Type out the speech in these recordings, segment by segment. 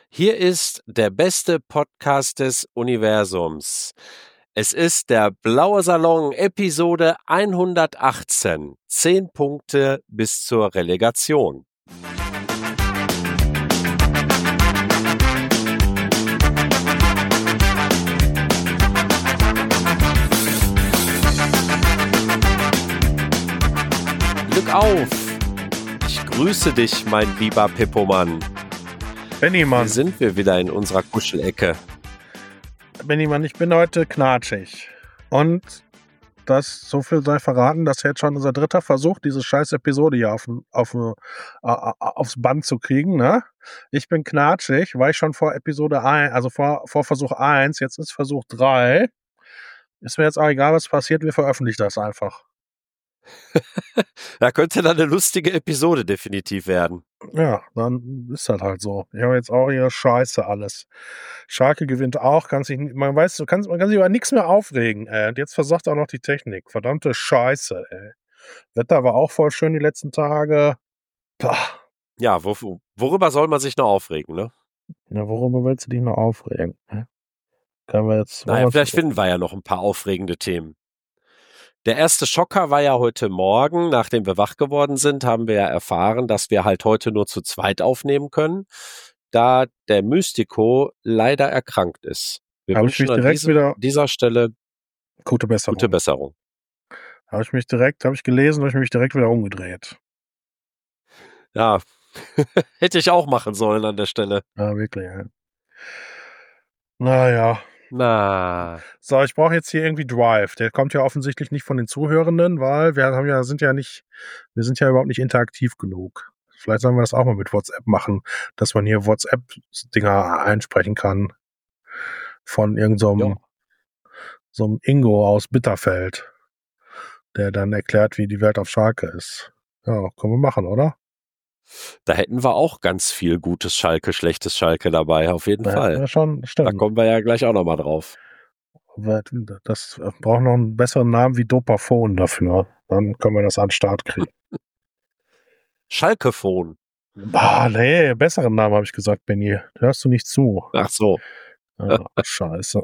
Hier ist der beste Podcast des Universums. Es ist der Blaue Salon, Episode 118. 10 Punkte bis zur Relegation. Glück auf! Ich grüße dich, mein lieber Pippomann. Bennymann. Hier sind wir wieder in unserer Kuschelecke. Bennymann, ich bin heute knatschig. Und das, so viel sei verraten, das ist jetzt schon unser dritter Versuch, diese scheiß Episode hier aufs Band zu kriegen. Ne? Ich bin knatschig, war ich schon vor Episode 1, also vor Versuch 1, jetzt ist Versuch 3. Ist mir jetzt auch egal, was passiert, wir veröffentlichen das einfach. Da könnte dann eine lustige Episode definitiv werden. Ja, dann ist das halt so. Ich habe jetzt auch hier Scheiße alles. Schalke gewinnt auch, man kann sich über nichts mehr aufregen, ey. Und jetzt versagt auch noch die Technik. Verdammte Scheiße, ey. Wetter war auch voll schön die letzten Tage. Pah. Ja, worüber soll man sich noch aufregen, ne? Ja, worüber willst du dich noch aufregen? Können wir jetzt. Naja, vielleicht finden wir ja noch ein paar aufregende Themen. Der erste Schocker war ja heute Morgen, nachdem wir wach geworden sind, haben wir ja erfahren, dass wir halt heute nur zu zweit aufnehmen können, da der Mystico leider erkrankt ist. Wir wünschen an dieser Stelle gute Besserung. Habe ich gelesen, habe ich mich direkt wieder umgedreht. Ja, hätte ich auch machen sollen an der Stelle. Ja, wirklich, ja. Naja. So, ich brauche jetzt hier irgendwie Drive. Der kommt ja offensichtlich nicht von den Zuhörenden, weil wir sind ja überhaupt nicht interaktiv genug. Vielleicht sollen wir das auch mal mit WhatsApp machen, dass man hier WhatsApp-Dinger einsprechen kann. Von irgendeinem so einem Ingo aus Bitterfeld, der dann erklärt, wie die Welt auf Schalke ist. Ja, können wir machen, oder? Da hätten wir auch ganz viel gutes Schalke, schlechtes Schalke dabei, auf jeden Fall. Ja, schon, stimmt. Da kommen wir ja gleich auch nochmal drauf. Das braucht noch einen besseren Namen wie Dopaphon dafür. Dann können wir das an den Start kriegen. Schalkephon. Nee, besseren Namen habe ich gesagt, Benny. Hörst du nicht zu. Ach so. Ja, scheiße.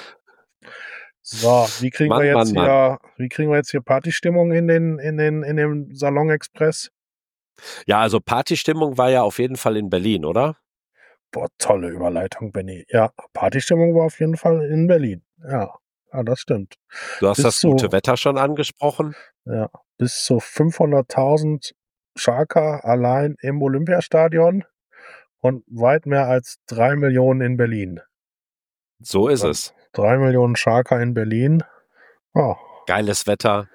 So, wie kriegen wir jetzt hier Partystimmung in dem Salon Express? Ja, also Partystimmung war ja auf jeden Fall in Berlin, oder? Boah, tolle Überleitung, Benny. Ja, Partystimmung war auf jeden Fall in Berlin. Ja, das stimmt. Du hast das gute Wetter schon angesprochen. Ja, bis zu 500.000 Schalker allein im Olympiastadion und weit mehr als 3 Millionen in Berlin. So ist es. 3 Millionen Schalker in Berlin. Oh. Geiles Wetter.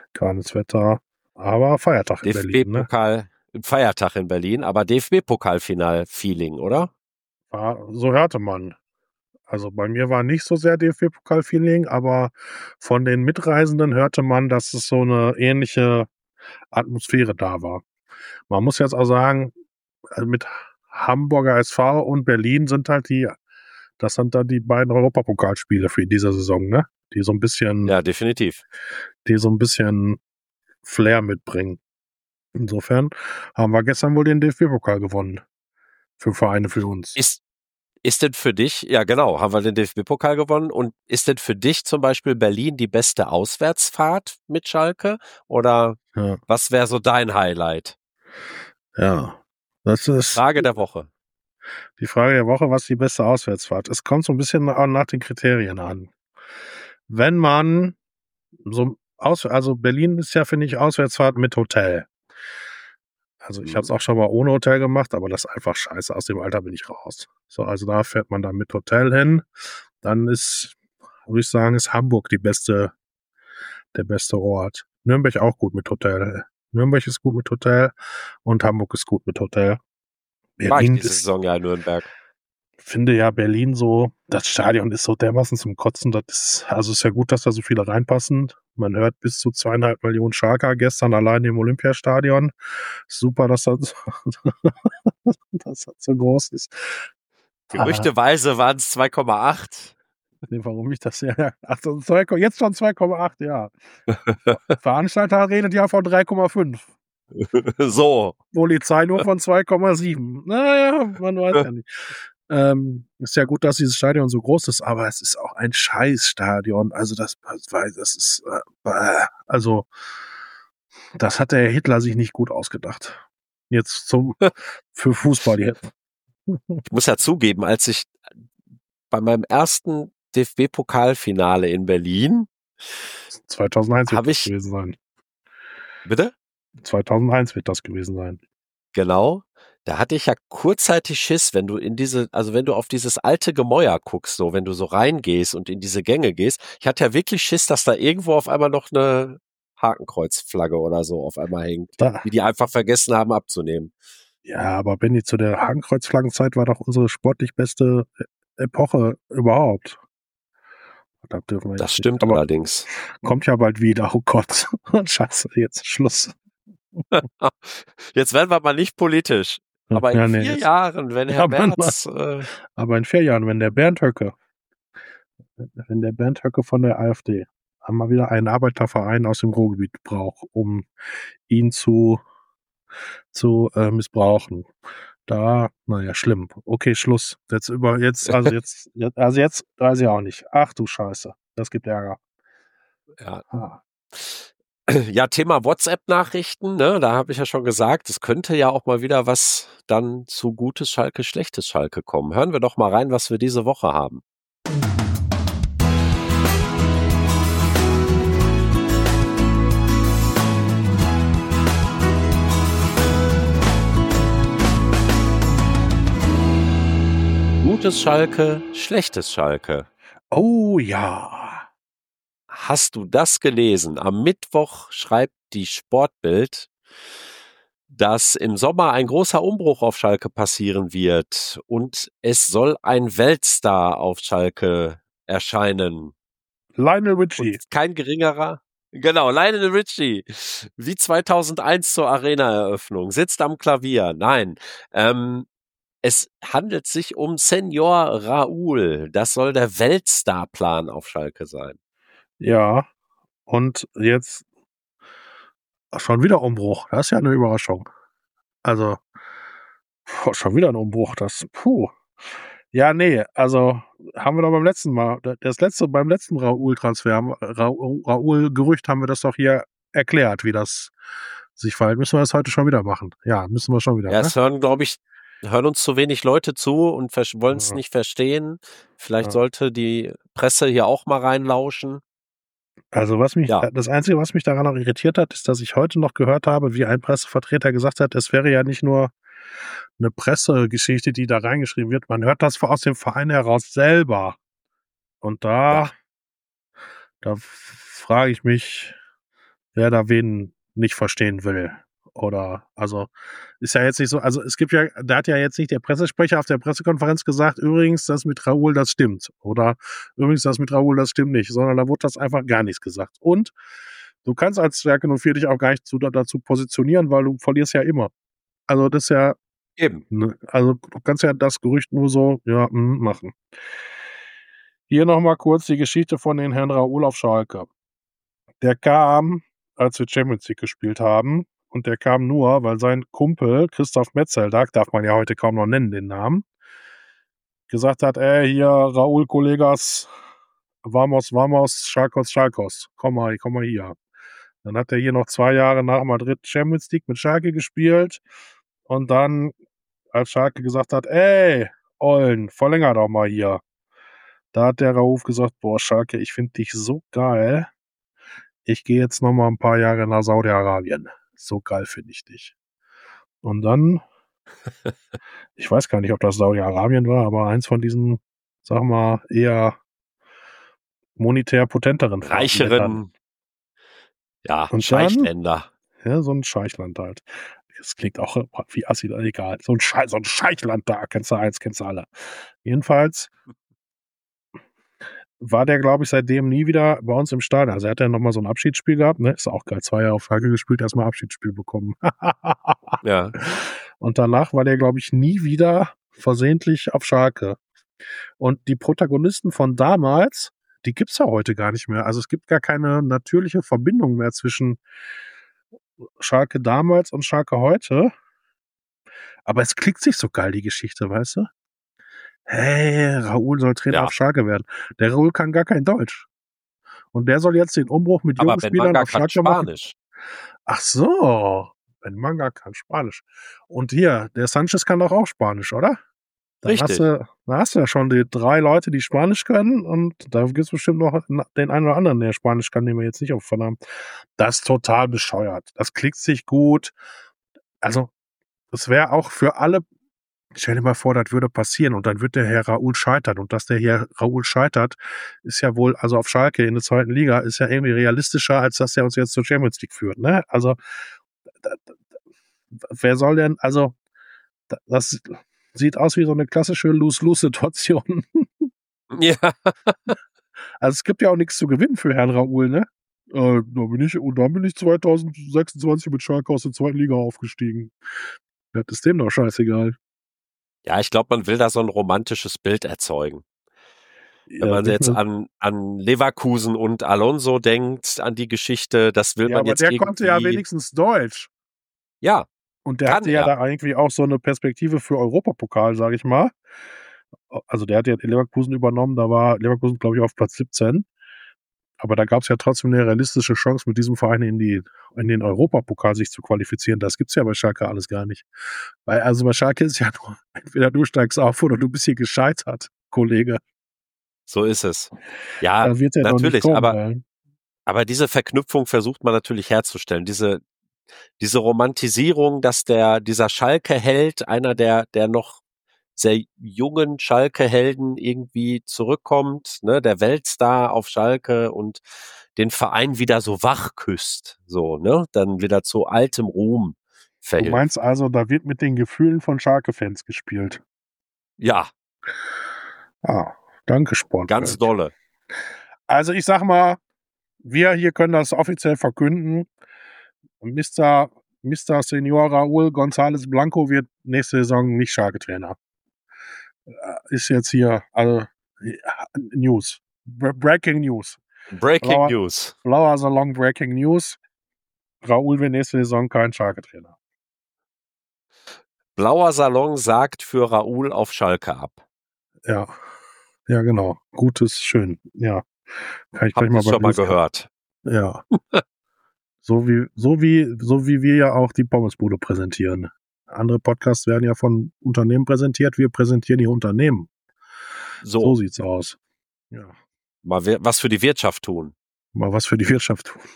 Aber Feiertag in Berlin. DFB-Pokal, Feiertag in Berlin, aber DFB-Pokal-Final-Feeling, oder? So hörte man. Also bei mir war nicht so sehr DFB-Pokal-Feeling, aber von den Mitreisenden hörte man, dass es so eine ähnliche Atmosphäre da war. Man muss jetzt auch sagen, mit Hamburger SV und Berlin sind halt das sind dann die beiden Europapokalspiele für diese Saison, ne? Die so ein bisschen. Ja, definitiv. Die so ein bisschen Flair mitbringen. Insofern haben wir gestern wohl den DFB-Pokal gewonnen. Für Vereine für uns. Ist denn für dich, ja genau, haben wir den DFB-Pokal gewonnen, und ist denn für dich zum Beispiel Berlin die beste Auswärtsfahrt mit Schalke? Oder was wäre so dein Highlight? Ja, das ist Frage der Woche. Die Frage der Woche, was ist die beste Auswärtsfahrt? Es kommt so ein bisschen nach den Kriterien an. Wenn man also Berlin ist ja, finde ich, Auswärtsfahrt mit Hotel. Also ich habe es auch schon mal ohne Hotel gemacht, aber das ist einfach scheiße. Aus dem Alter bin ich raus. So, also da fährt man dann mit Hotel hin. Dann würde ich sagen, ist Hamburg der beste Ort. Nürnberg auch gut mit Hotel. Nürnberg ist gut mit Hotel und Hamburg ist gut mit Hotel. War ich diese Saison ja in Nürnberg. Finde ja Berlin so, das Stadion ist so dermaßen zum Kotzen, ist ja gut, dass da so viele reinpassen. Man hört bis zu 2,5 Millionen Schalker gestern allein im Olympiastadion. Super, dass das so groß ist. Gerüchteweise waren es 2,8. Warum ich das ja. Ach, jetzt schon 2,8, ja. Veranstalter redet ja von 3,5. So. Polizei nur von 2,7. Naja, man weiß ja nicht. Ist ja gut, dass dieses Stadion so groß ist, aber es ist auch ein Scheißstadion. Also das ist, also das hat der Hitler sich nicht gut ausgedacht. Jetzt für Fußball jetzt. Ich muss ja zugeben, als ich bei meinem ersten DFB-Pokalfinale in Berlin 2001 wird habe das ich, gewesen sein. bitte? 2001 wird das gewesen sein. Genau. Da hatte ich ja kurzzeitig Schiss, wenn du wenn du auf dieses alte Gemäuer guckst, so, wenn du so reingehst und in diese Gänge gehst. Ich hatte ja wirklich Schiss, dass da irgendwo auf einmal noch eine Hakenkreuzflagge oder so auf einmal hängt, Da, die die einfach vergessen haben abzunehmen. ja, aber Benny, zu der Hakenkreuzflaggenzeit war doch unsere sportlich beste Epoche überhaupt. Da dürfen wir Das jetzt nicht. stimmt Aber allerdings. kommt ja bald wieder. Oh Gott. Scheiße, jetzt Schluss. Jetzt werden wir mal nicht politisch. Aber in Ja, nee, 4 Jahren, wenn Herr aber, Merz, aber in 4 Jahren, wenn der Bernd Höcke von der AfD einmal wieder einen Arbeiterverein aus dem Ruhrgebiet braucht, um ihn zu missbrauchen. Naja, schlimm. Okay, Schluss. Jetzt weiß ich auch nicht. Ach du Scheiße. Das gibt Ärger. ja, Ah. ja, Thema WhatsApp-Nachrichten, ne, da habe ich ja schon gesagt, es könnte ja auch mal wieder was dann zu gutes Schalke, schlechtes Schalke kommen. Hören wir doch mal rein, was wir diese Woche haben. Gutes Schalke, schlechtes Schalke. Oh ja. Hast du das gelesen? Am Mittwoch schreibt die Sportbild, dass im Sommer ein großer Umbruch auf Schalke passieren wird und es soll ein Weltstar auf Schalke erscheinen. Lionel Und Richie. kein geringerer, genau, Lionel Richie, wie 2001 zur Arena-Eröffnung, sitzt am Klavier. Nein, es handelt sich um Senior Raúl. Das soll der Weltstar-Plan auf Schalke sein. Ja. Und jetzt schon wieder Umbruch. Das ist ja eine Überraschung. Also, schon wieder ein Umbruch. Ja, nee, also haben wir doch beim letzten Mal, beim letzten Raúl-Transfer, Raúl-Gerücht haben wir das doch hier erklärt, wie das sich verhält. Müssen wir das heute schon wieder machen? Ja, müssen wir schon wieder, Ja, ne? es hören uns zu wenig Leute zu und wollen es Ja, nicht verstehen. Vielleicht ja. sollte die Presse hier auch mal reinlauschen. Also Ja, das Einzige, was mich daran noch irritiert hat, ist, dass ich heute noch gehört habe, wie ein Pressevertreter gesagt hat, es wäre ja nicht nur eine Pressegeschichte, die da reingeschrieben wird, man hört das aus dem Verein heraus selber. Und ja, da frage ich mich, wer da wen nicht verstehen will. Oder, also, ist ja jetzt nicht so, also da hat ja jetzt nicht der Pressesprecher auf der Pressekonferenz gesagt, übrigens, das mit Raúl, das stimmt. Oder übrigens, das mit Raúl, das stimmt nicht, sondern da wurde das einfach gar nichts gesagt. Und du kannst als Stärke 04 dich auch gar nicht dazu positionieren, weil du verlierst ja immer. Also, das ist ja, eben. ne, also, du kannst ja das Gerücht nur so, ja, machen. Hier nochmal kurz die Geschichte von den Herrn Raúl auf Schalke. Der kam, als wir Champions League gespielt haben, und der kam nur, weil sein Kumpel Christoph Metzelder, darf man ja heute kaum noch nennen, den Namen, gesagt hat, ey, hier, Raúl Kollegas, vamos, Schalkos, komm mal hier. Dann hat er hier noch 2 Jahre nach Madrid Champions League mit Schalke gespielt und dann, als Schalke gesagt hat, ey, Ollen, verlänger doch mal hier. Da hat der Rauf gesagt, boah, Schalke, ich finde dich so geil. Ich gehe jetzt noch mal ein paar Jahre nach Saudi-Arabien. So geil finde ich dich. Und dann, ich weiß gar nicht, ob das Saudi-Arabien war, aber eins von diesen, sag mal, eher monetär potenteren Ländern. Reicheren, ja, Und dann, Scheichländer. ja, so ein Scheichland halt. Das klingt auch wie Assi, egal. So ein Scheichland da, kennst du eins, kennst du alle. Jedenfalls war der, glaube ich, seitdem nie wieder bei uns im Stadion. Also er hat ja nochmal so ein Abschiedsspiel gehabt, ne? Ist auch geil. 2 Jahre auf Schalke gespielt, erstmal Abschiedsspiel bekommen. Ja, Und danach war der, glaube ich, nie wieder versehentlich auf Schalke. Und die Protagonisten von damals, die gibt's ja heute gar nicht mehr. Also es gibt gar keine natürliche Verbindung mehr zwischen Schalke damals und Schalke heute. Aber es klickt sich so geil, die Geschichte, weißt du? Hey, Raúl soll Trainer Ja, auf Schalke werden. Der Raúl kann gar kein Deutsch. Und der soll jetzt den Umbruch mit aber jungen Ben Spielern Manga auf kann Schalke machen. Spanisch. Ach so, Ben Manga kann Spanisch. Und hier, der Sanchez kann doch auch Spanisch, oder? Richtig. Da hast du ja schon die 3 Leute, die Spanisch können, und da gibt es bestimmt noch den einen oder anderen, der Spanisch kann, den wir jetzt nicht auf Vernamen. Das ist total bescheuert. Das klickt sich gut. Also, das wäre auch für alle. Stell dir mal vor, das würde passieren und dann wird der Herr Raúl scheitern. Und dass der Herr Raúl scheitert, ist ja wohl, also auf Schalke in der 2. Liga, ist ja irgendwie realistischer, als dass er uns jetzt zur Champions League führt. Ne? Also, wer soll denn, also, das sieht aus wie so eine klassische Lose-Lose-Situation. Ja, Also, es gibt ja auch nichts zu gewinnen für Herrn Raúl, ne? Da bin ich 2026 mit Schalke aus der 2. Liga aufgestiegen. Das ist dem doch scheißegal. ja, ich glaube, man will da so ein romantisches Bild erzeugen. Wenn Ja, man jetzt an Leverkusen und Alonso denkt, an die Geschichte, das will ja, man aber jetzt der konnte ja irgendwie, wenigstens Deutsch. ja, Und der kann hatte ja er. da irgendwie auch so eine Perspektive für Europapokal, sage ich mal. Also der hat ja Leverkusen übernommen, da war Leverkusen, glaube ich, auf Platz 17. Aber da gab es ja trotzdem eine realistische Chance, mit diesem Verein in den Europapokal sich zu qualifizieren. Das gibt's ja bei Schalke alles gar nicht. Weil, also bei Schalke ist ja nur, entweder du steigst auf oder du bist hier gescheitert, Kollege. So ist es. Ja, Da wird er doch nicht natürlich, kommen. aber diese Verknüpfung versucht man natürlich herzustellen. Diese Romantisierung, dass dieser Schalke-Held, einer der noch sehr jungen Schalke-Helden irgendwie zurückkommt, ne, der Weltstar auf Schalke und den Verein wieder so wach küsst, so, ne, dann wieder zu altem Ruhm Du meinst verhilft. also, da wird mit den Gefühlen von Schalke-Fans gespielt. Ja, Ah, danke, ganz Sportwelt. dolle. Also ich sag mal, wir hier können das offiziell verkünden. Mr. Senor Raúl González Blanco wird nächste Saison nicht Schalke-Trainer. Ist jetzt hier, also News. Breaking News. Breaking News. Blauer Salon Breaking News. Raúl wird nächste Saison kein Schalke-Trainer. Blauer Salon sagt für Raúl auf Schalke ab. Ja. Ja, genau. Gutes, schön. Ja. Kann ich gleich Habt mal ihr bei schon mal Blues. gehört? Ja. So wie wir ja auch die Pommesbude präsentieren. Andere Podcasts werden ja von Unternehmen präsentiert. Wir präsentieren die Unternehmen. So So, sieht's aus. Ja. mal was für die Wirtschaft tun. Mal was für die Wirtschaft tun.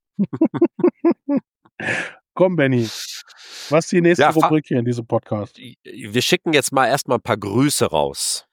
Komm, Benny. Was ist die nächste Ja, Rubrik hier in diesem Podcast? wir schicken jetzt mal erstmal ein paar Grüße raus.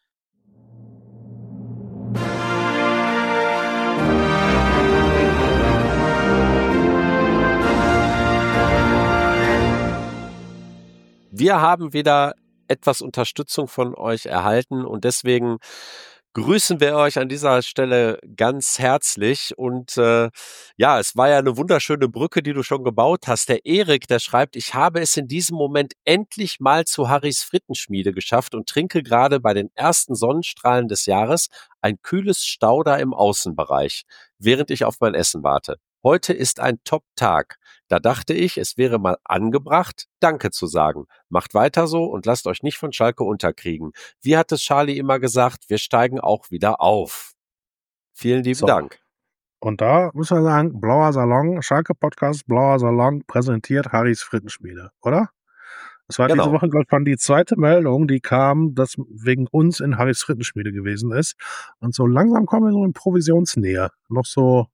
Wir haben wieder etwas Unterstützung von euch erhalten und deswegen grüßen wir euch an dieser Stelle ganz herzlich und ja, es war ja eine wunderschöne Brücke, die du schon gebaut hast. Der Erik, der schreibt, ich habe es in diesem Moment endlich mal zu Harrys Frittenschmiede geschafft und trinke gerade bei den ersten Sonnenstrahlen des Jahres ein kühles Stauder im Außenbereich, während ich auf mein Essen warte. Heute ist ein Top-Tag. Da dachte ich, es wäre mal angebracht, Danke zu sagen. Macht weiter so und lasst euch nicht von Schalke unterkriegen. Wie hat es Charlie immer gesagt, wir steigen auch wieder auf. Vielen lieben So. Dank. Und da muss man sagen, Blauer Salon, Schalke Podcast, Blauer Salon präsentiert Harrys Frittenschmiede, oder? Das war diese Genau. Woche, glaube ich, die zweite Meldung, die kam, dass wegen uns in Harrys Frittenschmiede gewesen ist. Und so langsam kommen wir so in Provisionsnähe. Noch so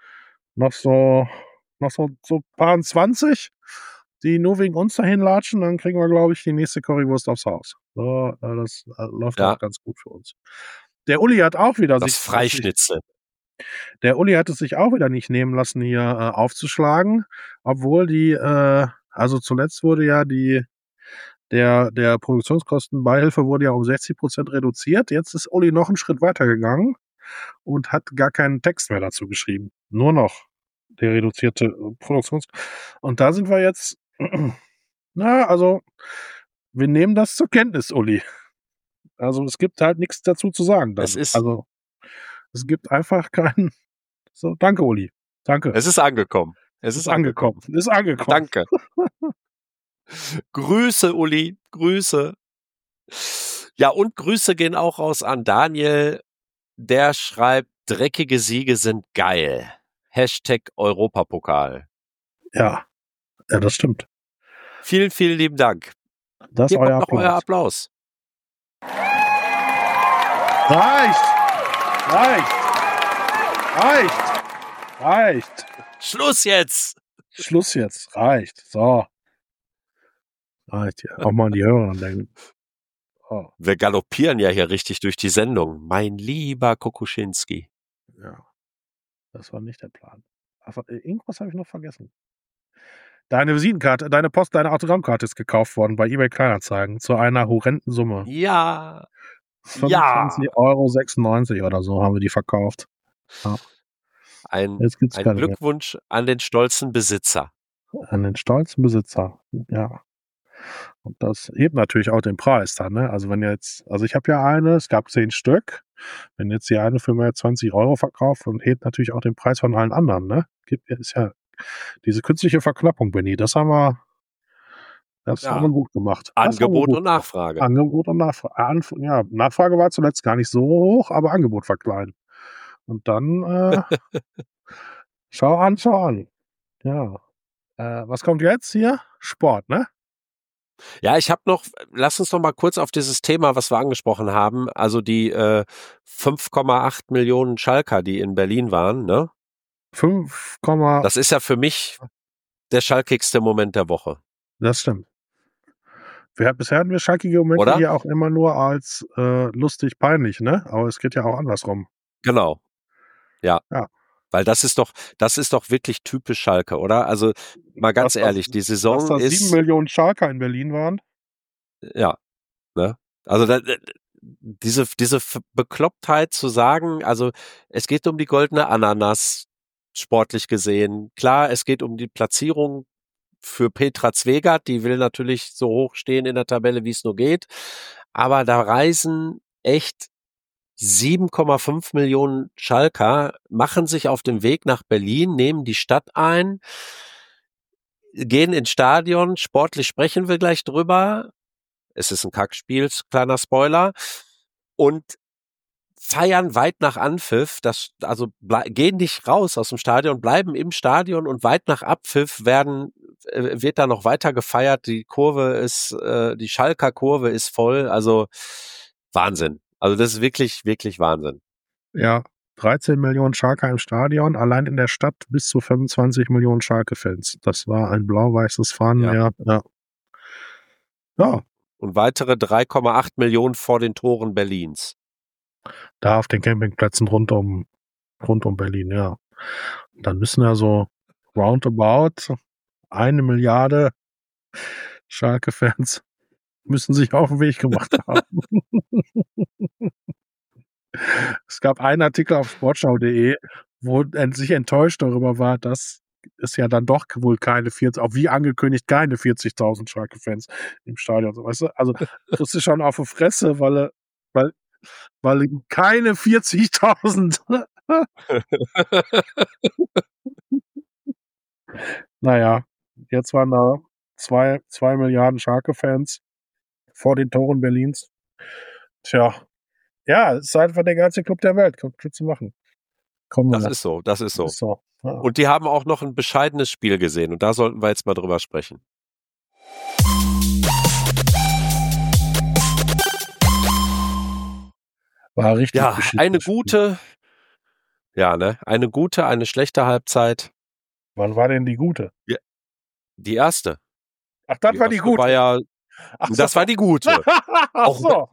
paar 20, die nur wegen uns dahin latschen, dann kriegen wir, glaube ich, die nächste Currywurst aufs Haus. So, das läuft Ja. auch ganz gut für uns. Der Uli hat auch wieder Das Freischnitzel. Der Uli hat es sich auch wieder nicht nehmen lassen, hier aufzuschlagen, obwohl also zuletzt wurde ja der Produktionskostenbeihilfe wurde ja um 60% reduziert. Jetzt ist Uli noch einen Schritt weiter gegangen und hat gar keinen Text mehr dazu geschrieben. Nur noch der reduzierte Und da sind wir jetzt, also wir nehmen das zur Kenntnis, Uli. Also es gibt halt nichts dazu zu sagen. Also es gibt einfach keinen. So, danke, Uli. Danke. Es ist angekommen. Ist angekommen. Danke. Grüße, Uli. Grüße. Ja, und Grüße gehen auch raus an Daniel. Der schreibt, dreckige Siege sind geil. Hashtag Europapokal. Ja, das stimmt. Vielen, vielen lieben Dank. Das ist Hier kommt euer noch euer Applaus. Applaus. Reicht. Schluss jetzt. Schluss jetzt. Reicht. So. Reicht ja. Auch mal an die Hörer denken. Oh. Wir galoppieren ja hier richtig durch die Sendung. Mein lieber Kokuschinski. Ja. Das war nicht der Plan. Aber irgendwas habe ich noch vergessen. Deine Visitenkarte, deine Autogrammkarte ist gekauft worden bei eBay Kleinanzeigen zu einer horrenden Summe. Ja. 25,96 € oder so haben wir die verkauft. Ja. Ein Jetzt gibt's keine mehr. Glückwunsch an den stolzen Besitzer. An den stolzen Besitzer. Ja. Und das hebt natürlich auch den Preis dann, ne? Also ich habe ja eine, es gab 10 Stück. Wenn jetzt die eine für mehr 20 € verkauft und hebt natürlich auch den Preis von allen anderen, ne? Ist ja diese künstliche Verknappung, Benny, das haben wir gut gemacht. Angebot und Nachfrage. Angebot und Nachfrage. Ja, Nachfrage war zuletzt gar nicht so hoch, aber Angebot war klein. Und dann, schau an. Ja. Was kommt jetzt hier? Sport, ne? Ja, lass uns noch mal kurz auf dieses Thema, was wir angesprochen haben, also die 5,8 Millionen Schalker, die in Berlin waren, ne? Das ist ja für mich der schalkigste Moment der Woche. Das stimmt. Bisher hatten wir schalkige Momente Oder? hier auch immer nur als lustig, peinlich, ne? Aber es geht ja auch andersrum. Genau. Ja. Ja. Weil das ist doch wirklich typisch Schalke, oder? Also mal ganz ehrlich, die Saison dass da ist 7 Millionen Schalker in Berlin waren. Ja, ne? Also diese Beklopptheit zu sagen, also es geht um die goldene Ananas, sportlich gesehen. Klar, es geht um die Platzierung für Petra Zwegert, die will natürlich so hoch stehen in der Tabelle, wie es nur geht. Aber da reisen echt 7,5 Millionen Schalker, machen sich auf den Weg nach Berlin, nehmen die Stadt ein, gehen ins Stadion, sportlich sprechen wir gleich drüber. Es ist ein Kackspiel, kleiner Spoiler. Und feiern weit nach Anpfiff, gehen nicht raus aus dem Stadion, bleiben im Stadion und weit nach Abpfiff wird da noch weiter gefeiert. Die Schalker Kurve ist voll, also Wahnsinn. Also das ist wirklich, wirklich Wahnsinn. Ja, 13 Millionen Schalker im Stadion, allein in der Stadt bis zu 25 Millionen Schalke-Fans. Das war ein blau-weißes Fahnenmeer. Ja. Und weitere 3,8 Millionen vor den Toren Berlins. Da auf den Campingplätzen rund um Berlin, ja. Und dann müssen ja so roundabout 1 Milliarde Schalke-Fans müssen sich auf den Weg gemacht haben. Es gab einen Artikel auf sportschau.de, wo sich enttäuscht darüber war, dass es ja dann doch wohl auch wie angekündigt, keine 40.000 Schalke-Fans im Stadion. Weißt du? Also kriegst du schon auf die Fresse, weil keine 40.000. Naja, jetzt waren da 2 Milliarden Schalke-Fans vor den Toren Berlins. Tja, ja, es ist einfach der geilste Club der Welt. Kann zu machen. Das ist so. Das ist so. Ja. Und die haben auch noch ein bescheidenes Spiel gesehen. Und da sollten wir jetzt mal drüber sprechen. War richtig. Ja, eine gute, eine schlechte Halbzeit. Wann war denn die gute? Ja, die erste. Ach, das war die gute. Das war die gute. Ach so.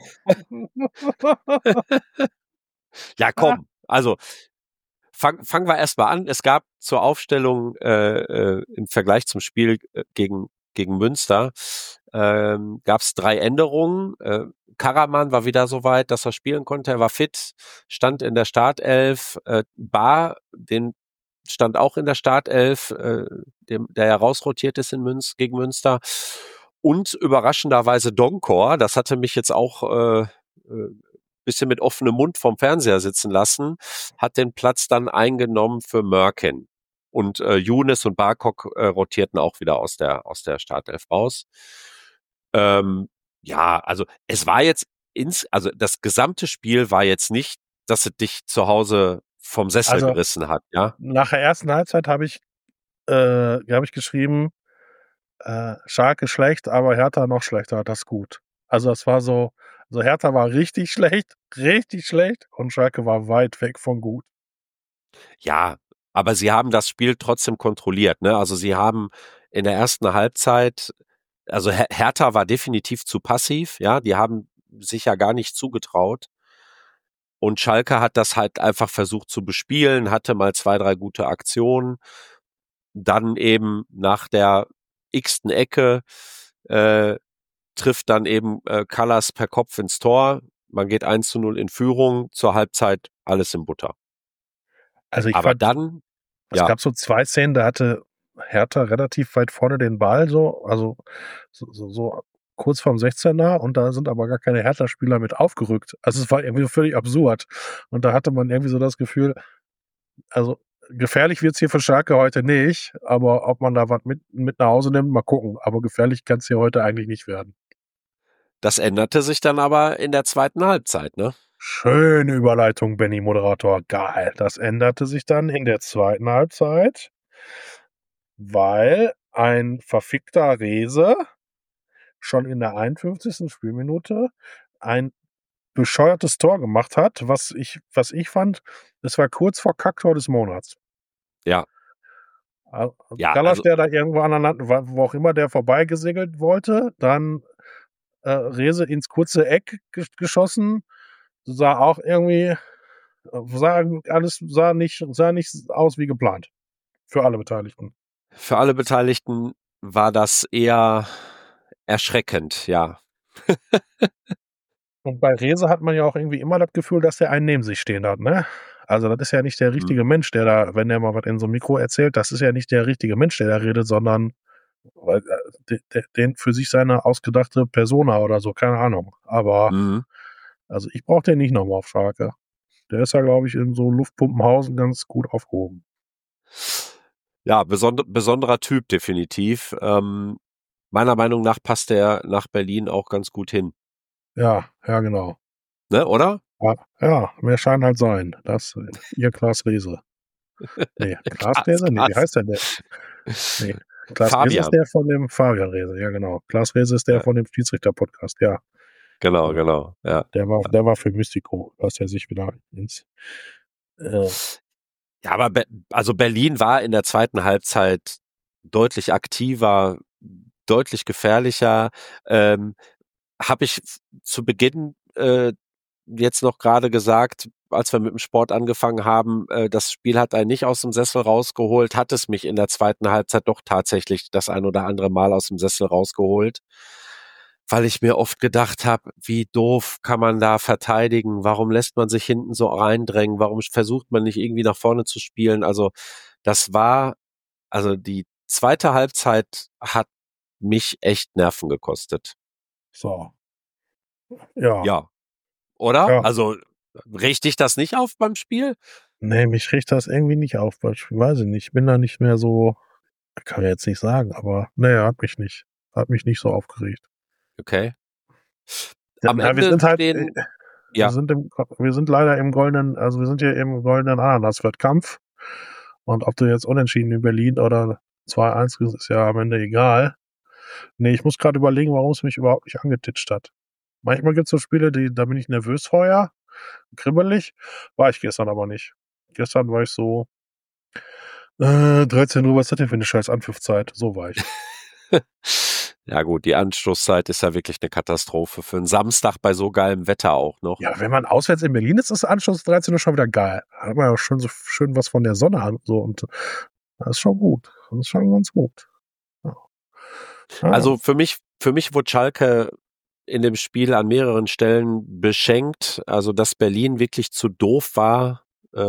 Ja, komm. Also, fangen wir erstmal an. Es gab zur Aufstellung im Vergleich zum Spiel gegen Münster gab es 3 Änderungen. Karaman war wieder so weit, dass er spielen konnte. Er war fit, stand in der Startelf. Bar, den stand auch in der Startelf, der ja rausrotiert ist gegen Münster. Und überraschenderweise Donkor, das hatte mich jetzt auch bisschen mit offenem Mund vom Fernseher sitzen lassen, hat den Platz dann eingenommen für Mörken. Und Younes und Barkok rotierten auch wieder aus der Startelf raus. Ja, also es war jetzt also das gesamte Spiel war jetzt nicht, dass es dich zu Hause vom Sessel gerissen hat, ja? Nach der ersten Halbzeit habe ich geschrieben, Schalke schlecht, aber Hertha noch schlechter, das ist gut. Also das war so, also Hertha war richtig schlecht und Schalke war weit weg von gut. Ja, aber sie haben das Spiel trotzdem kontrolliert, ne? Also sie haben in der ersten Halbzeit, also Hertha war definitiv zu passiv, ja, die haben sich ja gar nicht zugetraut. Und Schalke hat das halt einfach versucht zu bespielen, hatte mal 2, 3 gute Aktionen. Dann eben nach der x-ten Ecke trifft dann eben Kallas per Kopf ins Tor. Man geht 1:0 in Führung, zur Halbzeit alles in Butter. Also ich Aber fand, dann, es gab so 2 Szenen, da hatte Hertha relativ weit vorne den Ball, so kurz vorm 16er, und da sind aber gar keine Hertha-Spieler mit aufgerückt. Also es war irgendwie völlig absurd. Und da hatte man irgendwie so das Gefühl, also gefährlich wird's hier für Schalke heute nicht, aber ob man da was mit nach Hause nimmt, mal gucken. Aber gefährlich kann's hier heute eigentlich nicht werden. das änderte sich dann aber in der zweiten Halbzeit, ne? Schöne Überleitung, Benny Moderator. Geil. Das änderte sich dann in der zweiten Halbzeit, weil ein verfickter Rese schon in der 51. Spielminute ein bescheuertes Tor gemacht hat, was ich fand, das war kurz vor Kacktor des Monats. Ja. Ja, Galasch, also der da irgendwo an der Land, wo auch immer der vorbeigesegelt wollte, dann Rese ins kurze Eck geschossen, sah auch irgendwie, sah nicht aus wie geplant. Für alle Beteiligten. für alle Beteiligten war das eher erschreckend, ja. Und bei Rese hat man ja auch irgendwie immer das Gefühl, dass der einen neben sich stehen hat, ne? Also das ist ja nicht der richtige Mensch, der da, wenn der mal was in so einem Mikro erzählt, das ist ja nicht der richtige Mensch, der da redet, sondern den für sich seine ausgedachte Persona oder so, keine Ahnung. Aber also ich brauche den nicht nochmal auf Schalke. Der ist ja, glaube ich, in so Luftpumpenhausen ganz gut aufgehoben. Ja, besonderer Typ definitiv. Meiner Meinung nach passt er nach Berlin auch ganz gut hin. Ja, genau. Ne, oder? Ja, mehr Schein halt sein. Das, ihr Klaas Rese. Nee, Klaas Rese? Nee, wie heißt der denn? Nee, Klaas Rese ist der von dem Fabian Rese, ja genau. Klaas Rese ist der von dem Schiedsrichter-Podcast, ja. Genau, ja. Der war für Mystico, dass er sich wieder ins ja, aber also Berlin war in der zweiten Halbzeit deutlich aktiver, deutlich gefährlicher. Habe ich zu Beginn jetzt noch gerade gesagt, als wir mit dem Sport angefangen haben, das Spiel hat einen nicht aus dem Sessel rausgeholt, hat es mich in der zweiten Halbzeit doch tatsächlich das ein oder andere Mal aus dem Sessel rausgeholt, weil ich mir oft gedacht habe, wie doof kann man da verteidigen, warum lässt man sich hinten so reindrängen, warum versucht man nicht irgendwie nach vorne zu spielen, also die zweite Halbzeit hat mich echt Nerven gekostet. So. Ja. Ja. Oder? Ja. Also regt dich das nicht auf beim Spiel? Nee, mich riecht das irgendwie nicht auf. Ich weiß nicht. Ich bin da nicht mehr so, kann ich jetzt nicht sagen, aber naja, hat mich nicht so aufgeregt. Okay. Am Ende wir sind halt, wir sind leider im goldenen, also wir sind hier im goldenen Ananas-Wettkampf. Und ob du jetzt unentschieden in Berlin oder 2-1 ist ja am Ende egal. Nee, ich muss gerade überlegen, warum es mich überhaupt nicht angetitscht hat. Manchmal gibt es so Spiele, da bin ich nervös vorher, kribbelig. War ich gestern aber nicht. Gestern war ich so 13 Uhr, was ist das denn für eine scheiß Anpfiffzeit? So war ich. Ja gut, die Anstoßzeit ist ja wirklich eine Katastrophe. Für einen Samstag bei so geilem Wetter auch noch. Ja, wenn man auswärts in Berlin ist, ist Anstoß 13 Uhr schon wieder geil. Da hat man ja schon so schön was von der Sonne an. So, und das ist schon gut. Das ist schon ganz gut. Ja. Also für mich wurde Schalke in dem Spiel an mehreren Stellen beschenkt. Also dass Berlin wirklich zu doof war,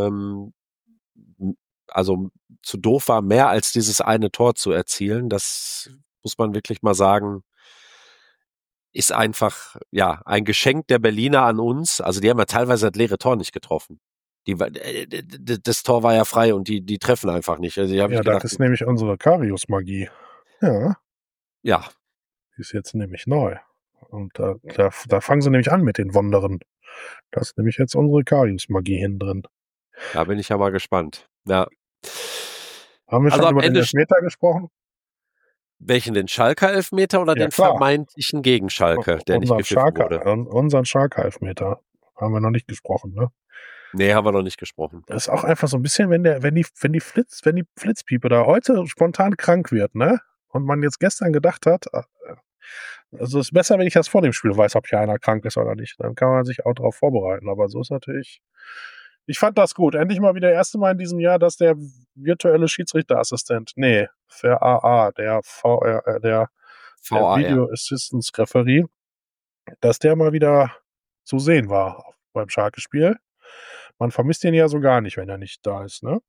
mehr als dieses eine Tor zu erzielen. Das muss man wirklich mal sagen, ist einfach, ja, ein Geschenk der Berliner an uns. Also die haben ja teilweise das leere Tor nicht getroffen. Das Tor war ja frei und die treffen einfach nicht. Also das ist nämlich unsere Karius-Magie. Ja. Ja. Die ist jetzt nämlich neu. Und da fangen sie nämlich an mit den Wonderen. Da ist nämlich jetzt unsere Karius-Magie hin drin. Da bin ich ja mal gespannt. Ja. Haben wir Also schon am über den Ende, Elfmeter gesprochen? welchen, den Schalker Elfmeter oder Ja, den klar. vermeintlichen gegen Schalke, der nicht gepfiffen wurde? Unseren Schalker-Elfmeter. Haben wir noch nicht gesprochen, ne? Nee, haben wir noch nicht gesprochen. Das ist auch einfach so ein bisschen, wenn die Flitzpiepe da heute spontan krank wird, ne? Und man jetzt gestern gedacht hat, also es ist besser, wenn ich das vor dem Spiel weiß, ob hier einer krank ist oder nicht. Dann kann man sich auch darauf vorbereiten. Aber so ist natürlich. Ich fand das gut. Endlich mal wieder das erste Mal in diesem Jahr, dass der virtuelle Schiedsrichterassistent, nee, der AA, der VR, der VAR. Video Assistance Referee, dass der mal wieder zu sehen war beim Schalke-Spiel. Man vermisst ihn ja so gar nicht, wenn er nicht da ist, ne?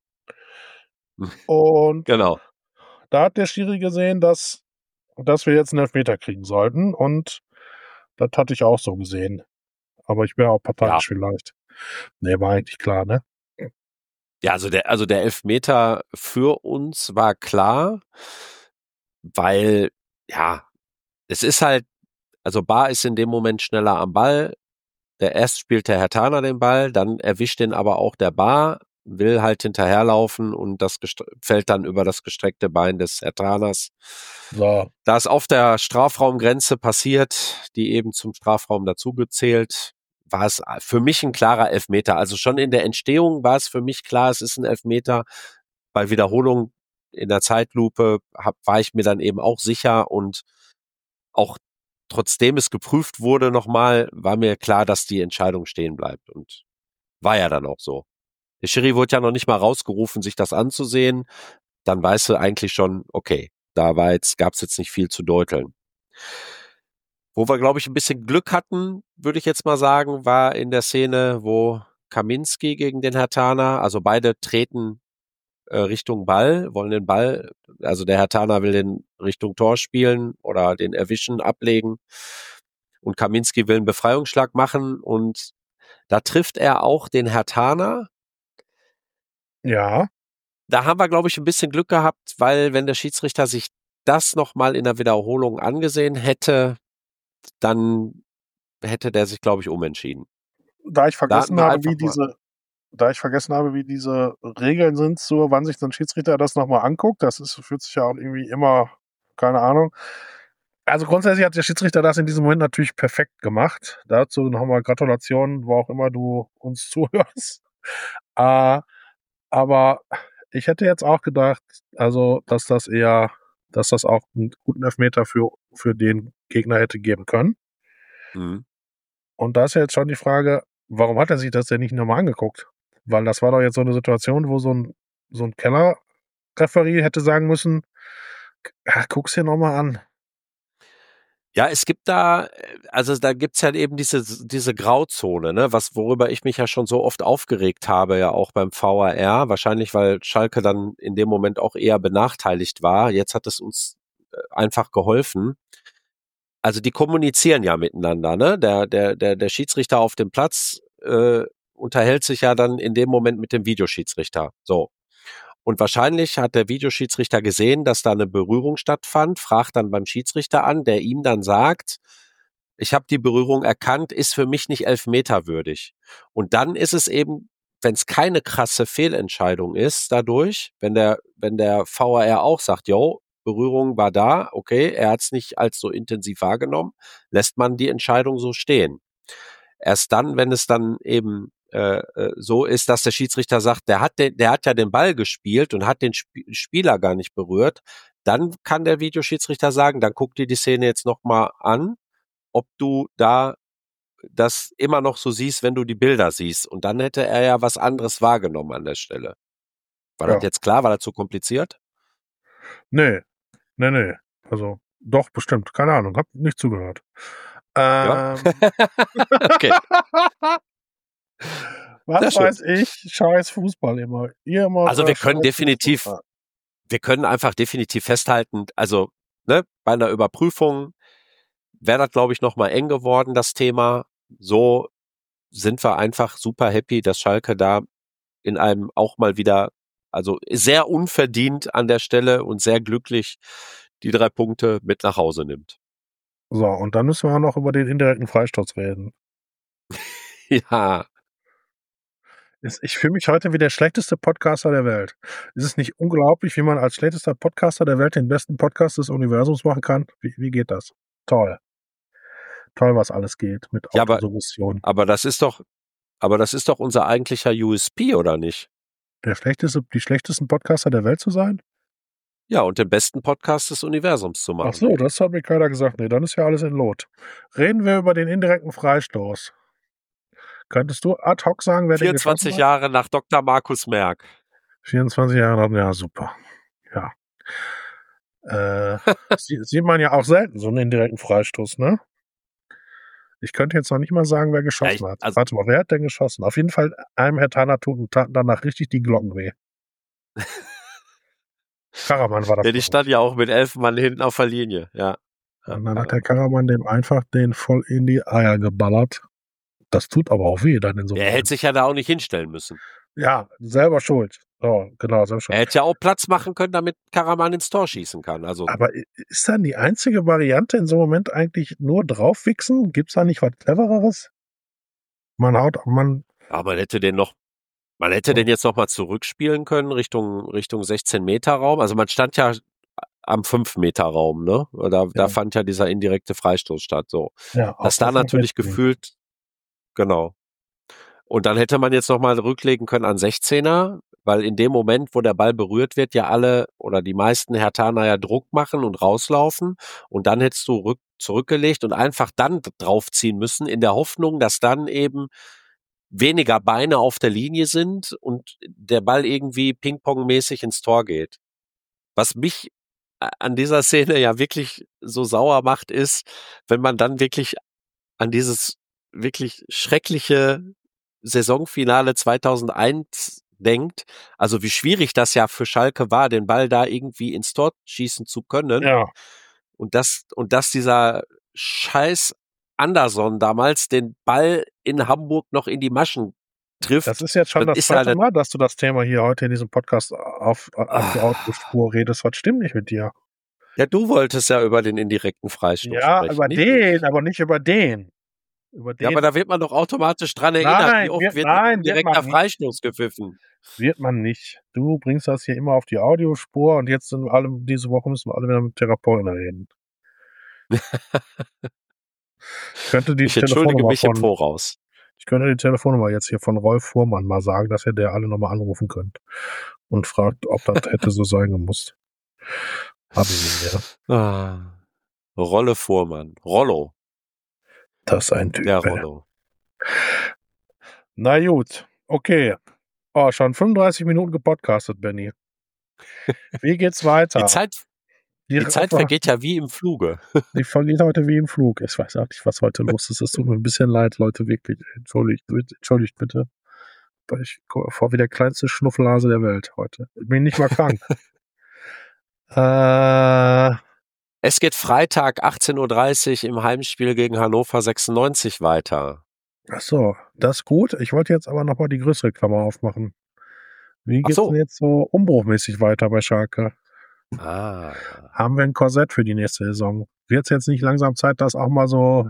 Und Genau. da hat der Schiri gesehen, dass wir jetzt einen Elfmeter kriegen sollten. Und das hatte ich auch so gesehen. Aber ich wäre auch parteiisch vielleicht. Nee, war eigentlich klar, ne? Ja, also der Elfmeter für uns war klar, weil, ja, es ist halt, also Bar ist in dem Moment schneller am Ball. Erst spielt der Herr Tana den Ball, dann erwischt den aber auch der Bar, will halt hinterherlaufen und das fällt dann über das gestreckte Bein des Herr Tanas. So. Da ist auf der Strafraumgrenze passiert, die eben zum Strafraum dazugezählt, war es für mich ein klarer Elfmeter. Also schon in der Entstehung war es für mich klar, es ist ein Elfmeter. Bei Wiederholung in der Zeitlupe war ich mir dann eben auch sicher und auch trotzdem es geprüft wurde nochmal, war mir klar, dass die Entscheidung stehen bleibt und war ja dann auch so. Der Schiri wurde ja noch nicht mal rausgerufen, sich das anzusehen. Dann weißt du eigentlich schon, okay, gab's jetzt nicht viel zu deuteln. Wo wir, glaube ich, ein bisschen Glück hatten, würde ich jetzt mal sagen, war in der Szene, wo Kaminski gegen den Hertaner, also beide treten Richtung Ball, wollen den Ball, also der Hertaner will den Richtung Tor spielen oder den erwischen, ablegen und Kaminski will einen Befreiungsschlag machen und da trifft er auch den Hertaner. Ja. Da haben wir, glaube ich, ein bisschen Glück gehabt, weil wenn der Schiedsrichter sich das nochmal in der Wiederholung angesehen hätte, dann hätte der sich, glaube ich, umentschieden. Da ich Da hatten vergessen wir habe, einfach mal, wie diese Regeln sind, so wann sich so ein Schiedsrichter das nochmal anguckt, fühlt sich ja auch irgendwie immer, keine Ahnung. Also grundsätzlich hat der Schiedsrichter das in diesem Moment natürlich perfekt gemacht. Dazu nochmal Gratulation, wo auch immer du uns zuhörst. Aber ich hätte jetzt auch gedacht, also, dass das auch einen guten Elfmeter für den Gegner hätte geben können. Mhm. Und da ist ja jetzt schon die Frage, warum hat er sich das denn nicht nochmal angeguckt? Weil das war doch jetzt so eine Situation, wo so ein Keller-Referee hätte sagen müssen, guck's dir nochmal an. Ja, es gibt da, also da gibt's ja eben diese Grauzone, ne, worüber ich mich ja schon so oft aufgeregt habe, ja auch beim VAR, wahrscheinlich weil Schalke dann in dem Moment auch eher benachteiligt war. Jetzt hat es uns einfach geholfen. Also die kommunizieren ja miteinander, ne? Der Schiedsrichter auf dem Platz unterhält sich ja dann in dem Moment mit dem Videoschiedsrichter. So. Und wahrscheinlich hat der Videoschiedsrichter gesehen, dass da eine Berührung stattfand, fragt dann beim Schiedsrichter an, der ihm dann sagt, ich habe die Berührung erkannt, ist für mich nicht elfmeterwürdig. Und dann ist es eben, wenn es keine krasse Fehlentscheidung ist dadurch, wenn der VAR auch sagt, yo, Berührung war da, okay, er hat es nicht als so intensiv wahrgenommen, lässt man die Entscheidung so stehen. Erst dann, wenn es dann eben so ist, dass der Schiedsrichter sagt, der hat ja den Ball gespielt und hat den Spieler gar nicht berührt, dann kann der Videoschiedsrichter sagen, dann guck dir die Szene jetzt nochmal an, ob du da das immer noch so siehst, wenn du die Bilder siehst. Und dann hätte er ja was anderes wahrgenommen an der Stelle. War das Ja. jetzt klar? War das zu kompliziert? Nee. Also, doch, bestimmt. Keine Ahnung, hab nicht zugehört. Ja. Okay. Was Sehr schön. weiß ich? Scheiß Fußball immer. Ihr immer Also euer scheiß Fußball. wir können einfach definitiv festhalten, also ne, bei einer Überprüfung wäre das, glaube ich, nochmal eng geworden, das Thema. So sind wir einfach super happy, dass Schalke da in einem auch mal wieder, also sehr unverdient an der Stelle und sehr glücklich die 3 Punkte mit nach Hause nimmt. So, und dann müssen wir noch über den indirekten Freistoß reden. Ja. Ich fühle mich heute wie der schlechteste Podcaster der Welt. Ist es nicht unglaublich, wie man als schlechtester Podcaster der Welt den besten Podcast des Universums machen kann? Wie geht das? Toll. Toll, was alles geht mit Ja, Autosuggestion. aber das ist doch unser eigentlicher USP, oder nicht? Die schlechtesten Podcaster der Welt zu sein? Ja, und den besten Podcast des Universums zu Ach machen. so, das hat mir keiner gesagt. Nee, dann ist ja alles in Lot. Reden wir über den indirekten Freistoß. Könntest du ad hoc sagen, wer den geschossen 24 hat? Jahre nach Dr. Markus Merck. 24 Jahre, ja, super. Ja. Sieht man ja auch selten, so einen indirekten Freistoß, ne? Ich könnte jetzt noch nicht mal sagen, wer geschossen hat. Also, Warte mal, wer hat denn geschossen? Auf jeden Fall, einem Herr Tanner taten danach richtig die Glocken weh. Karaman war das. ja, die stand ja auch mit 11 Mann hinten auf der Linie, ja. Und dann hat der Karaman dem einfach den voll in die Eier geballert. Das tut aber auch weh dann in so einem Er hätte sich ja da auch nicht hinstellen müssen. Ja, selber schuld. Oh, genau, selber schuld. Er hätte ja auch Platz machen können, damit Karaman ins Tor schießen kann. Also, Aber ist dann die einzige Variante in so einem Moment eigentlich nur draufwichsen? Gibt's da nicht was Clevereres? Man hätte den jetzt noch mal zurückspielen können Richtung 16-Meter-Raum. Also man stand ja am 5-Meter-Raum, ne? Da fand ja dieser indirekte Freistoß statt. So. Ja, dass da natürlich gefühlt, genau. Und dann hätte man jetzt noch mal rücklegen können an 16er, weil in dem Moment, wo der Ball berührt wird, ja alle oder die meisten Herthaner ja Druck machen und rauslaufen. Und dann hättest du zurückgelegt und einfach dann draufziehen müssen, in der Hoffnung, dass dann eben weniger Beine auf der Linie sind und der Ball irgendwie Ping-Pong-mäßig ins Tor geht. Was mich an dieser Szene ja wirklich so sauer macht, ist, wenn man dann wirklich an dieses wirklich schreckliche Saisonfinale 2001 denkt, also wie schwierig das ja für Schalke war, den Ball da irgendwie ins Tor schießen zu können. Ja. Und dass dieser scheiß Anderson damals den Ball in Hamburg noch in die Maschen trifft. Das ist jetzt schon das zweite Mal, dass du das Thema hier heute in diesem Podcast auf die Autospur redest. Was stimmt nicht mit dir? Ja, du wolltest ja über den indirekten Freistoß sprechen. Ja, über den, aber nicht über den. Ja, aber da wird man doch automatisch dran erinnert, wie oft wird ein direkter Freistoß gepfiffen. Wird man nicht. Du bringst das hier immer auf die Audiospur und jetzt diese Woche müssen wir alle wieder mit Therapeuten reden. Ich entschuldige mich im Voraus. Ich könnte die Telefonnummer jetzt hier von Rolf Fuhrmann mal sagen, dass ihr der alle nochmal anrufen könnt und fragt, ob das hätte so sein gemusst. Hab ich nicht mehr. Rolle Fuhrmann. Rollo. Das ist ein Typ. Der Rollo. Na gut, okay. Oh, schon 35 Minuten gepodcastet, Benny. Wie geht's weiter? Die Zeit vergeht ja wie im Fluge. Die vergeht heute wie im Flug. Ich weiß auch nicht, was heute los ist. Es tut mir ein bisschen leid, Leute, wirklich. Entschuldigt bitte. Ich komme vor wie der kleinste Schnuffelhase der Welt heute. Ich bin nicht mal krank. Es geht Freitag 18:30 Uhr im Heimspiel gegen Hannover 96 weiter. Ach so, das ist gut. Ich wollte jetzt aber nochmal die größere Klammer aufmachen. Wie geht's denn jetzt so umbruchmäßig weiter bei Schalke? Haben wir ein Korsett für die nächste Saison? Wird es jetzt nicht langsam Zeit, dass auch mal so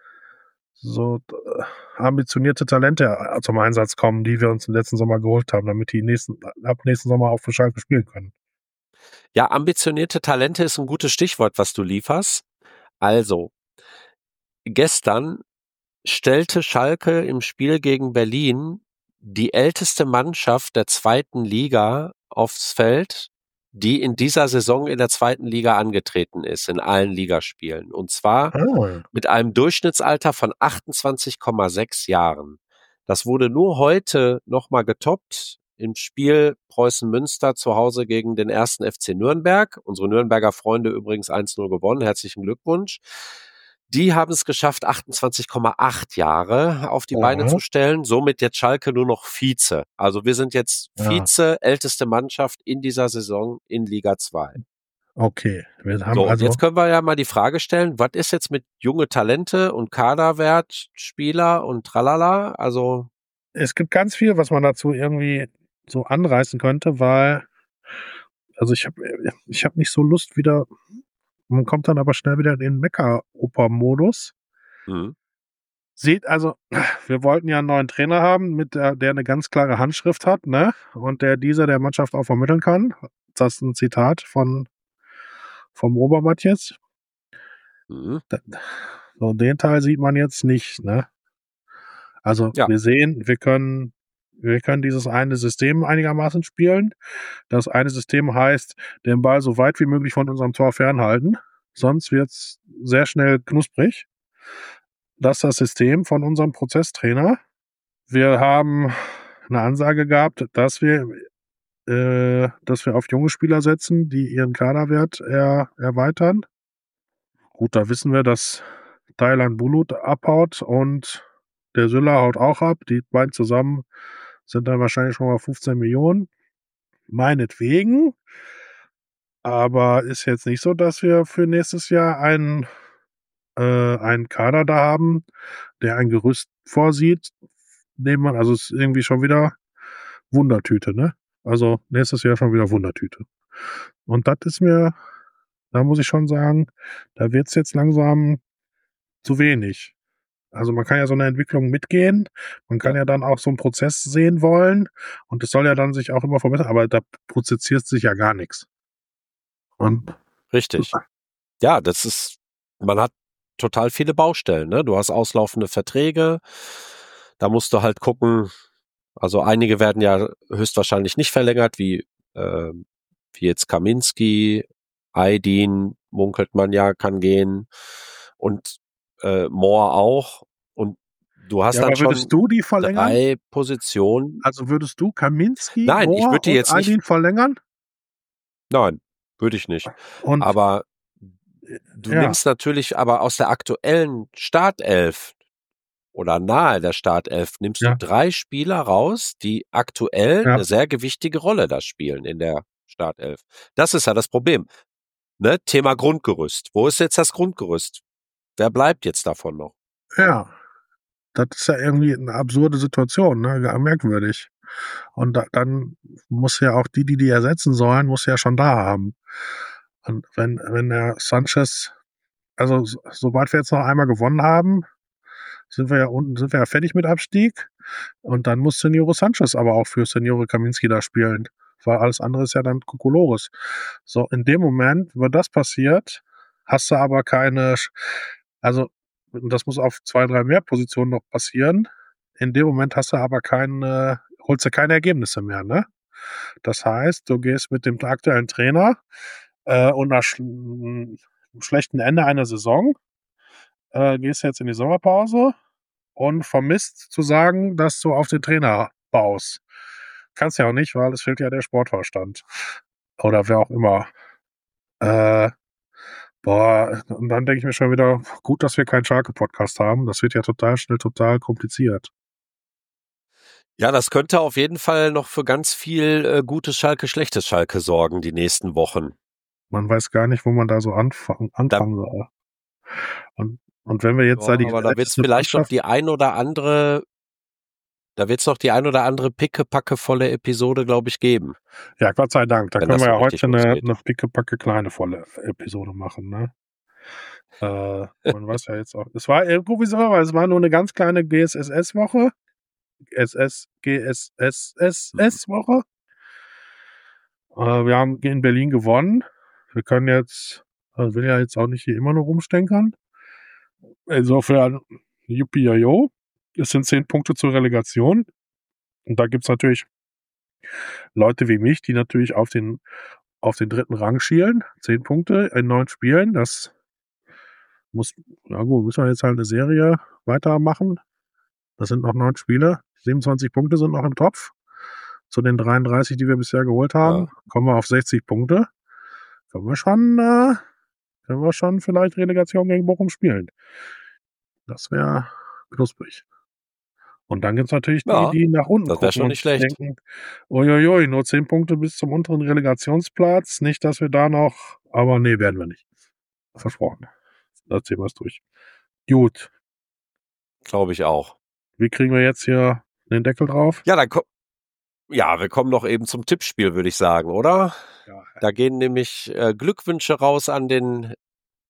ambitionierte Talente zum Einsatz kommen, die wir uns im letzten Sommer geholt haben, damit die ab nächsten Sommer auch für Schalke spielen können? Ja, ambitionierte Talente ist ein gutes Stichwort, was du lieferst. Also, gestern stellte Schalke im Spiel gegen Berlin die älteste Mannschaft der 2. Liga aufs Feld, die in dieser Saison in der 2. Liga angetreten ist, in allen Ligaspielen. Und zwar mit einem Durchschnittsalter von 28,6 Jahren. Das wurde nur heute nochmal getoppt im Spiel Preußen-Münster zu Hause gegen den 1. FC Nürnberg. Unsere Nürnberger Freunde übrigens 1-0 gewonnen. Herzlichen Glückwunsch. Die haben es geschafft, 28,8 Jahre auf die Beine zu stellen. Somit jetzt Schalke nur noch Vize. Also wir sind jetzt Vize, älteste Mannschaft in dieser Saison in Liga 2. Okay. Jetzt können wir ja mal die Frage stellen, was ist jetzt mit junge Talente und Kaderwert, Spieler und tralala? Also es gibt ganz viel, was man dazu irgendwie so anreißen könnte, weil ich habe nicht so Lust, wieder man kommt dann aber schnell wieder in den Mecker-Oper-Modus. Mhm. Also, wir wollten ja einen neuen Trainer haben, der eine ganz klare Handschrift hat, ne? Und der Mannschaft auch vermitteln kann. Das ist ein Zitat vom Obermatt jetzt. Mhm. So, den Teil sieht man jetzt nicht, ne? Also, Ja. wir können dieses eine System einigermaßen spielen. Das eine System heißt, den Ball so weit wie möglich von unserem Tor fernhalten. Sonst wird's sehr schnell knusprig. Das ist das System von unserem Prozesstrainer. Wir haben eine Ansage gehabt, dass wir auf junge Spieler setzen, die ihren Kaderwert erweitern. Gut, da wissen wir, dass Taylan Bulut abhaut und der Süller haut auch ab. Die beiden zusammen sind dann wahrscheinlich schon mal 15 Millionen. Meinetwegen. Aber ist jetzt nicht so, dass wir für nächstes Jahr einen Kader da haben, der ein Gerüst vorsieht, also ist irgendwie schon wieder Wundertüte, ne? Also nächstes Jahr schon wieder Wundertüte. Und da muss ich schon sagen, da wird's jetzt langsam zu wenig. Also man kann ja so eine Entwicklung mitgehen, man kann ja dann auch so einen Prozess sehen wollen und es soll ja dann sich auch immer verbessern, aber da prozessiert sich ja gar nichts. Und Richtig. Ja, man hat total viele Baustellen, ne? Du hast auslaufende Verträge, da musst du halt gucken, also einige werden ja höchstwahrscheinlich nicht verlängert, wie jetzt Kaminski, Aydin, munkelt man ja, kann gehen und Moore auch. Und du hast ja, dann aber schon würdest du die verlängern? 3 Positionen. Also würdest du Kaminski, Nein, ich Moore würde die und jetzt nicht, Aydin verlängern? nein, würde ich nicht. Und Aber du ja, nimmst natürlich aber aus der aktuellen Startelf oder nahe der Startelf nimmst du ja, 3 Spieler raus, die aktuell ja, eine sehr gewichtige Rolle da spielen in der Startelf. Das ist ja das Problem. Ne? Thema Grundgerüst. Wo ist jetzt das Grundgerüst? Wer bleibt jetzt davon noch? ja. Das ist ja irgendwie eine absurde Situation, ne? Ja, merkwürdig. Und dann muss ja auch die ersetzen sollen, muss ja schon da haben. Und wenn der Sanchez, also sobald wir jetzt noch einmal gewonnen haben, sind wir ja fertig mit Abstieg. Und dann muss Senore Sanchez aber auch für Senore Kaminski da spielen. Weil alles andere ist ja dann Kokolores. So, in dem Moment, wo das passiert, hast du aber also, das muss auf 2, 3 mehr Positionen noch passieren. In dem Moment holst du keine Ergebnisse mehr, ne? Das heißt, du gehst mit dem aktuellen Trainer und nach schlechten Ende einer Saison, gehst jetzt in die Sommerpause und vermisst zu sagen, dass du auf den Trainer baust. Kannst ja auch nicht, weil es fehlt ja der Sportvorstand. Oder wer auch immer. Und dann denke ich mir schon wieder, gut, dass wir keinen Schalke-Podcast haben. Das wird ja total schnell total kompliziert. Ja, das könnte auf jeden Fall noch für ganz viel gutes Schalke, schlechtes Schalke sorgen die nächsten Wochen. Man weiß gar nicht, wo man da so anfangen soll. Und wenn wir jetzt Ja, aber da wird es vielleicht noch die ein oder andere pickepackevolle Episode, glaube ich, geben. Ja, Gott sei Dank. Da Wenn können das wir so ja heute richtig losgeht. eine pickepacke kleine volle Episode machen, ne? Man weiß ja jetzt auch. Es war nur eine ganz kleine GSSS-Woche. GSSS-Woche. Wir haben in Berlin gewonnen. Wir können jetzt, will ja jetzt auch nicht hier immer nur rumstenkern. Insofern, Juppie-Jajo. Es sind 10 Punkte zur Relegation. Und da gibt's natürlich Leute wie mich, die natürlich auf den 3. Rang schielen. 10 Punkte in 9 Spielen. Das müssen wir jetzt halt eine Serie weitermachen. Das sind noch 9 Spiele. 27 Punkte sind noch im Topf. Zu den 33, die wir bisher geholt haben, kommen wir auf 60 Punkte. Können wir schon vielleicht Relegation gegen Bochum spielen. Das wäre knusprig. Und dann gibt's natürlich die nach unten das gucken schon nicht schlecht. denken, uiuiui, nur 10 Punkte bis zum unteren Relegationsplatz. Nicht, dass wir da noch, aber nee, werden wir nicht. Versprochen. Da ziehen wir es durch. Gut. Glaube ich auch. Wie kriegen wir jetzt hier den Deckel drauf? Ja, wir kommen noch eben zum Tippspiel, würde ich sagen, oder? Ja. Da gehen nämlich Glückwünsche raus an den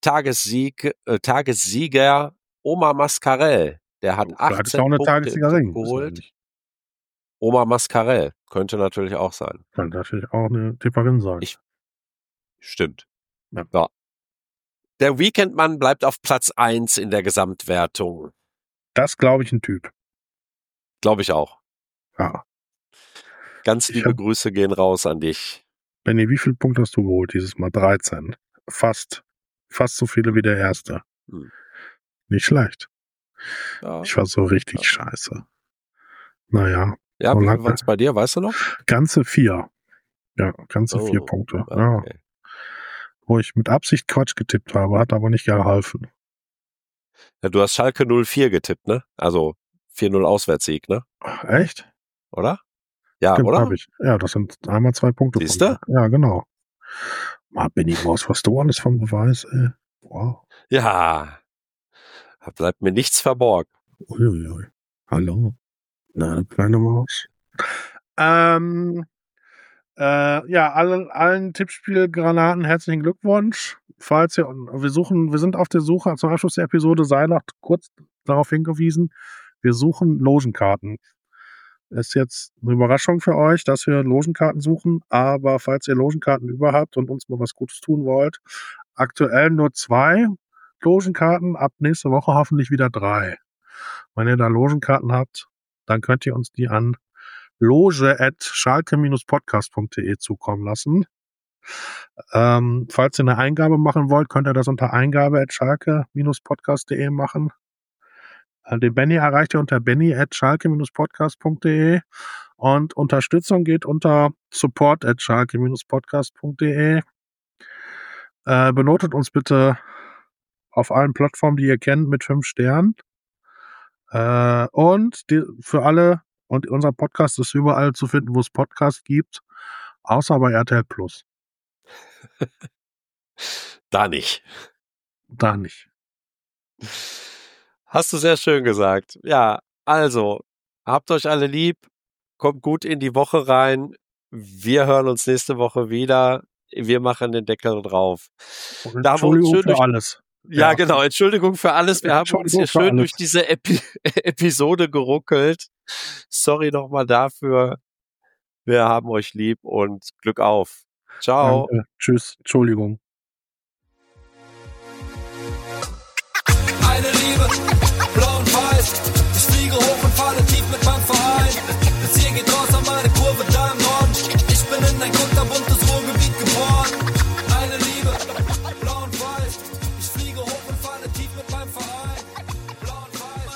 Tagessieger Omar Mascarell. Der hat Vielleicht ist 18 auch eine Punkte im Tagessiegerin. Tipp geholt. Omar Mascarell könnte natürlich auch sein. Könnte natürlich auch eine Tipperin sein. Stimmt. Ja. Ja. Der Weekendmann bleibt auf Platz 1 in der Gesamtwertung. Das glaube ich ein Typ. Glaube ich auch. Ja. Ganz liebe Grüße gehen raus an dich. Benni, wie viele Punkte hast du geholt dieses Mal? 13. Fast so viele wie der erste. Nicht schlecht. Ja. Ich war so richtig scheiße. Naja. Ja, wie viel waren es bei dir, weißt du noch? Ganze 4. Ja, ganze 4 Punkte. Okay. Ja. Wo ich mit Absicht Quatsch getippt habe, hat aber nicht geholfen. Ja, du hast Schalke 04 getippt, ne? Also 4-0 Auswärtssieg, ne? Echt? Oder? Ja, Stimmt, oder? Hab ich. Ja, das sind einmal 2 Punkte. Siehst du? Ja, genau. Benni Maus, was du alles von Beweis, ey. Wow. Ja. Da bleibt mir nichts verborgen. Uiuiui. Hallo. Na, kleine Maus. Ja, allen Tippspielgranaten herzlichen Glückwunsch. Wir sind auf der Suche, zum Abschluss der Episode Seiler hat kurz darauf hingewiesen, wir suchen Logenkarten. Ist jetzt eine Überraschung für euch, dass wir Logenkarten suchen, aber falls ihr Logenkarten über habt und uns mal was Gutes tun wollt, aktuell nur 2 Logenkarten, ab nächste Woche hoffentlich wieder 3. Wenn ihr da Logenkarten habt, dann könnt ihr uns die an loge@schalke-podcast.de zukommen lassen. Falls ihr eine Eingabe machen wollt, könnt ihr das unter eingabe@schalke-podcast.de machen. Den Benni erreicht ihr unter benni@schalke-podcast.de und Unterstützung geht unter support@schalke-podcast.de. Benotet uns bitte auf allen Plattformen, die ihr kennt, mit 5 Sternen. Und für alle, und unser Podcast ist überall zu finden, wo es Podcasts gibt, außer bei RTL Plus. Da nicht. Da nicht. Hast du sehr schön gesagt. Ja, also, habt euch alle lieb, kommt gut in die Woche rein. Wir hören uns nächste Woche wieder. Wir machen den Deckel drauf. Und Entschuldigung für alles. Ja, genau. Entschuldigung für alles. Wir haben uns hier schön durch diese Episode geruckelt. Sorry nochmal dafür. Wir haben euch lieb und Glück auf. Ciao. Danke. Tschüss. Entschuldigung. Eine Liebe, blau und weiß. Ich fliege hoch und falle tief mit meinem Verein. Das hier geht raus an meine Kurve da im Norden. Ich bin in ein kunterbuntes Ruhrgebiet geboren. Eine Liebe, blau und weiß. Ich fliege hoch und falle tief mit meinem Verein. Blau und weiß.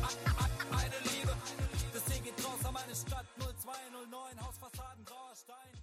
Eine Liebe, das hier geht raus an meine Stadt 0209, Hausfassaden, grauer Stein.